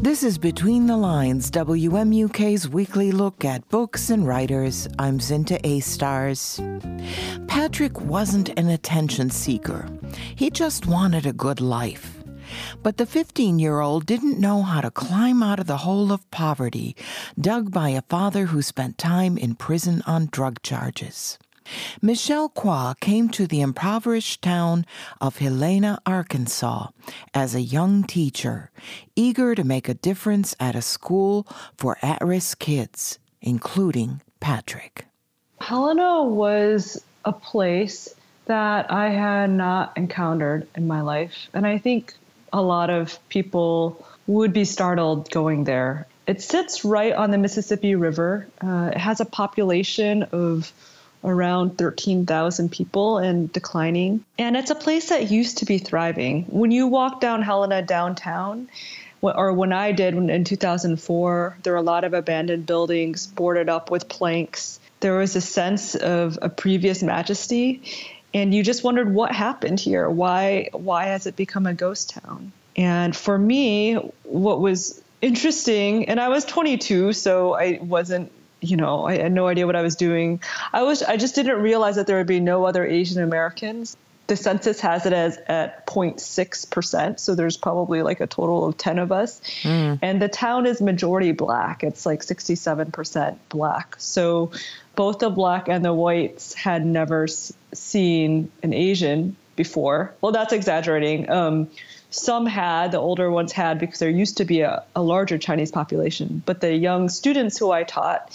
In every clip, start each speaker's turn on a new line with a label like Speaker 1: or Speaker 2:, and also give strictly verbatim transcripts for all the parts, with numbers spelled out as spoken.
Speaker 1: This is Between the Lines, W M U K's weekly look at books and writers. I'm Zinta A-Stars. Patrick wasn't an attention seeker. He just wanted a good life. But the fifteen-year-old didn't know how to climb out of the hole of poverty dug by a father who spent time in prison on drug charges. Michelle Kwa came to the impoverished town of Helena, Arkansas, as a young teacher, eager to make a difference at a school for at-risk kids, including Patrick.
Speaker 2: Helena was a place that I had not encountered in my life, and I think a lot of people would be startled going there. It sits right on the Mississippi River. Uh, it has a population of around thirteen thousand people and declining. And it's a place that used to be thriving. When you walk down Helena downtown, or when I did in two thousand four, there were a lot of abandoned buildings boarded up with planks. There was a sense of a previous majesty, and you just wondered what happened here. Why, why has it become a ghost town? And for me, what was interesting, and I was twenty-two, so I wasn't you know, I had no idea what I was doing. I was, I just didn't realize that there would be no other Asian Americans. The census has it as at zero point six percent. So there's probably like a total of ten of us. Mm. And the town is majority Black. It's like sixty-seven percent Black. So both the Black and the whites had never s- seen an Asian before. Well, that's exaggerating. Um, Some had, the older ones had, because there used to be a, a larger Chinese population. But the young students who I taught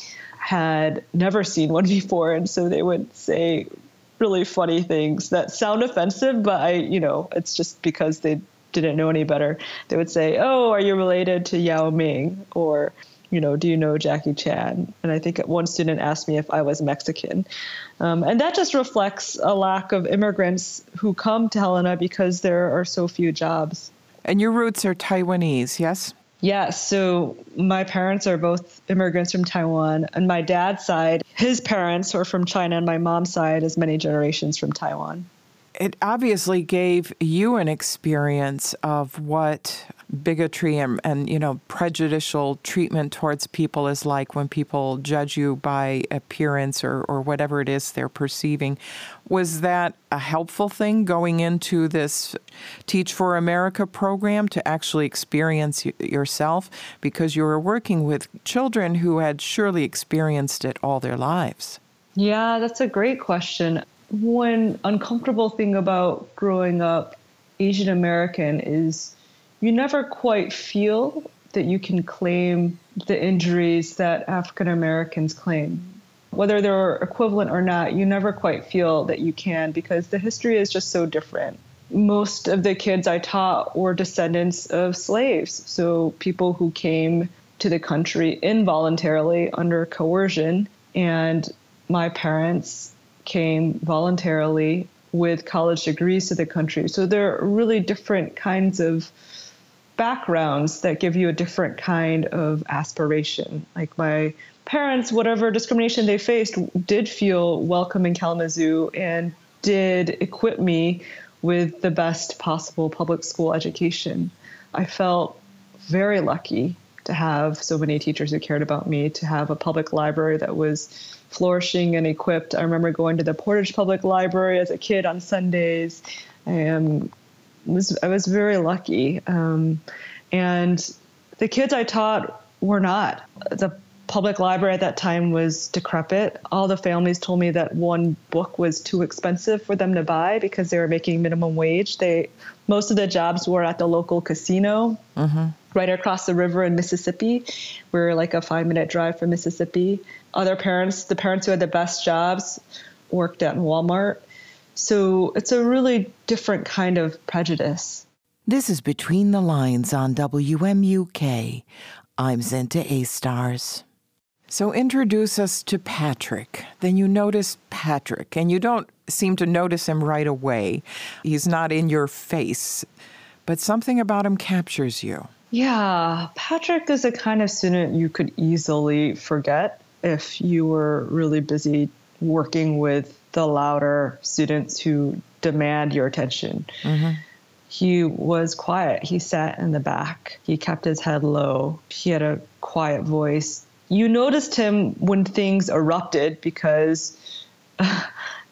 Speaker 2: had never seen one before. And so they would say really funny things that sound offensive, but I, you know, it's just because they didn't know any better. They would say, oh, are you related to Yao Ming? Or, you know, do you know Jackie Chan? And I think one student asked me if I was Mexican. Um, and that just reflects a lack of immigrants who come to Helena because there are so few jobs.
Speaker 1: And your roots are Taiwanese, yes?
Speaker 2: Yes. So my parents are both immigrants from Taiwan. And my dad's side, his parents are from China, and my mom's side is many generations from Taiwan.
Speaker 1: It obviously gave you an experience of what bigotry and, and, you know, prejudicial treatment towards people is like when people judge you by appearance or, or whatever it is they're perceiving. Was that a helpful thing going into this Teach for America program to actually experience y- yourself? Because you were working with children who had surely experienced it all their lives.
Speaker 2: Yeah, that's a great question. One uncomfortable thing about growing up Asian American is you never quite feel that you can claim the injuries that African Americans claim. Whether they're equivalent or not, you never quite feel that you can because the history is just so different. Most of the kids I taught were descendants of slaves, so people who came to the country involuntarily under coercion, and my parents came voluntarily with college degrees to the country. So there are really different kinds of backgrounds that give you a different kind of aspiration. Like my parents, whatever discrimination they faced, did feel welcome in Kalamazoo and did equip me with the best possible public school education. I felt very lucky to have so many teachers who cared about me, to have a public library that was flourishing and equipped. I remember going to the Portage Public Library as a kid on Sundays. I um, was I was very lucky. Um, and the kids I taught were not. The public library at that time was decrepit. All the families told me that one book was too expensive for them to buy because they were making minimum wage. They most of the jobs were at the local casino. Mm-hmm. Right across the river in Mississippi. We're like a five-minute drive from Mississippi. Other parents, the parents who had the best jobs, worked at Walmart. So it's a really different kind of prejudice.
Speaker 1: This is Between the Lines on W M U K. I'm Zinta A-Stars. So introduce us to Patrick. Then you notice Patrick, and you don't seem to notice him right away. He's not in your face, but something about him captures you.
Speaker 2: Yeah, Patrick is a kind of student you could easily forget if you were really busy working with the louder students who demand your attention. Mm-hmm. He was quiet. He sat in the back. He kept his head low. He had a quiet voice. You noticed him when things erupted because uh,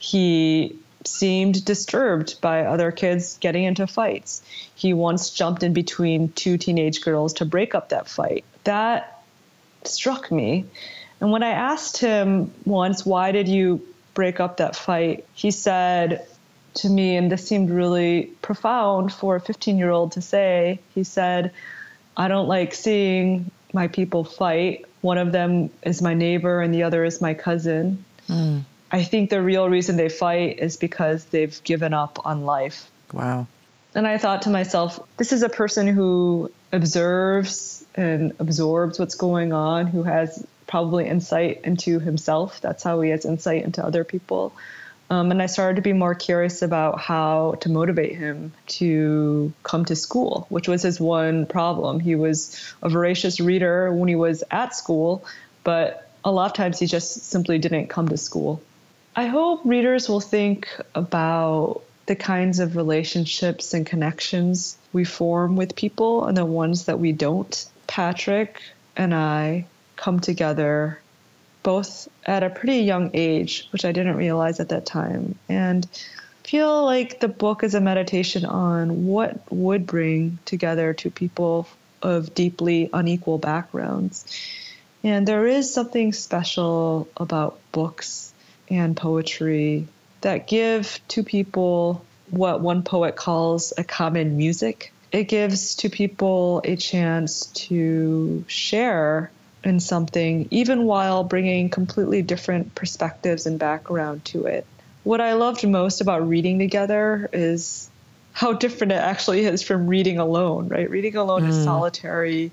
Speaker 2: he seemed disturbed by other kids getting into fights. He once jumped in between two teenage girls to break up that fight. That struck me. And when I asked him once, why did you break up that fight? He said to me, and this seemed really profound for a fifteen-year-old to say, he said, I don't like seeing my people fight. One of them is my neighbor and the other is my cousin. Mm. I think the real reason they fight is because they've given up on life.
Speaker 1: Wow. And
Speaker 2: I thought to myself, this is a person who observes and absorbs what's going on, who has probably insight into himself. That's how he has insight into other people. Um, and I started to be more curious about how to motivate him to come to school, which was his one problem. He was a voracious reader when he was at school, but a lot of times he just simply didn't come to school. I hope readers will think about the kinds of relationships and connections we form with people and the ones that we don't. Patrick and I come together both at a pretty young age, which I didn't realize at that time, and feel like the book is a meditation on what would bring together two people of deeply unequal backgrounds. And there is something special about books and poetry that give two people what one poet calls a common music. It gives two people a chance to share in something, even while bringing completely different perspectives and background to it. What I loved most about reading together is how different it actually is from reading alone, right? Reading alone mm. is solitary.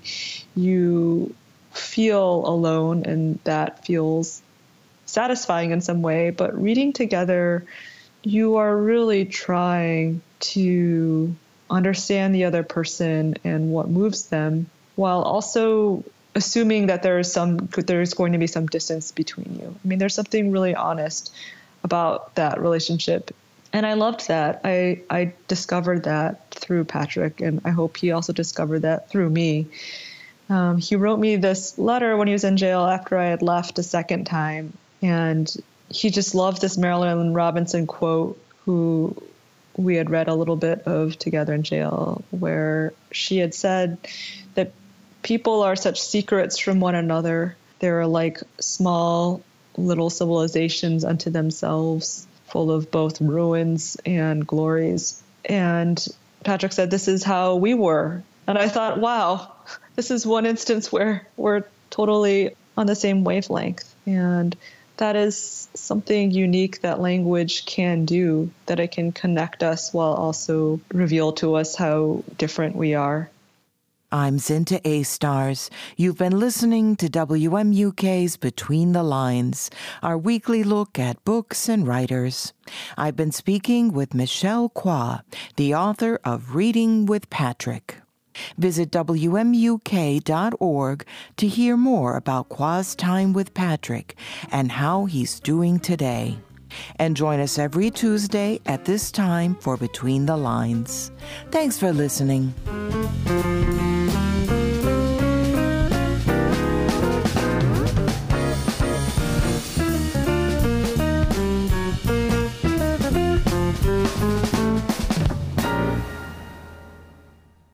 Speaker 2: You feel alone, and that feels satisfying in some way. But reading together, you are really trying to understand the other person and what moves them, while also assuming that there is some there's going to be some distance between you. I mean, there's something really honest about that relationship. And I loved that. I, I discovered that through Patrick, and I hope he also discovered that through me. Um, he wrote me this letter when he was in jail after I had left a second time. And he just loved this Marilyn Robinson quote, who we had read a little bit of together in jail, where she had said that people are such secrets from one another. They're like small little civilizations unto themselves, full of both ruins and glories. And Patrick said, this is how we were. And I thought, wow, this is one instance where we're totally on the same wavelength. And that is something unique that language can do, that it can connect us while also reveal to us how different we are.
Speaker 1: I'm Zinta A-Stars. You've been listening to W M U K's Between the Lines, our weekly look at books and writers. I've been speaking with Michelle Kwa, the author of Reading with Patrick. Visit W M U K dot org to hear more about Kwa's time with Patrick and how he's doing today. And join us every Tuesday at this time for Between the Lines. Thanks for listening.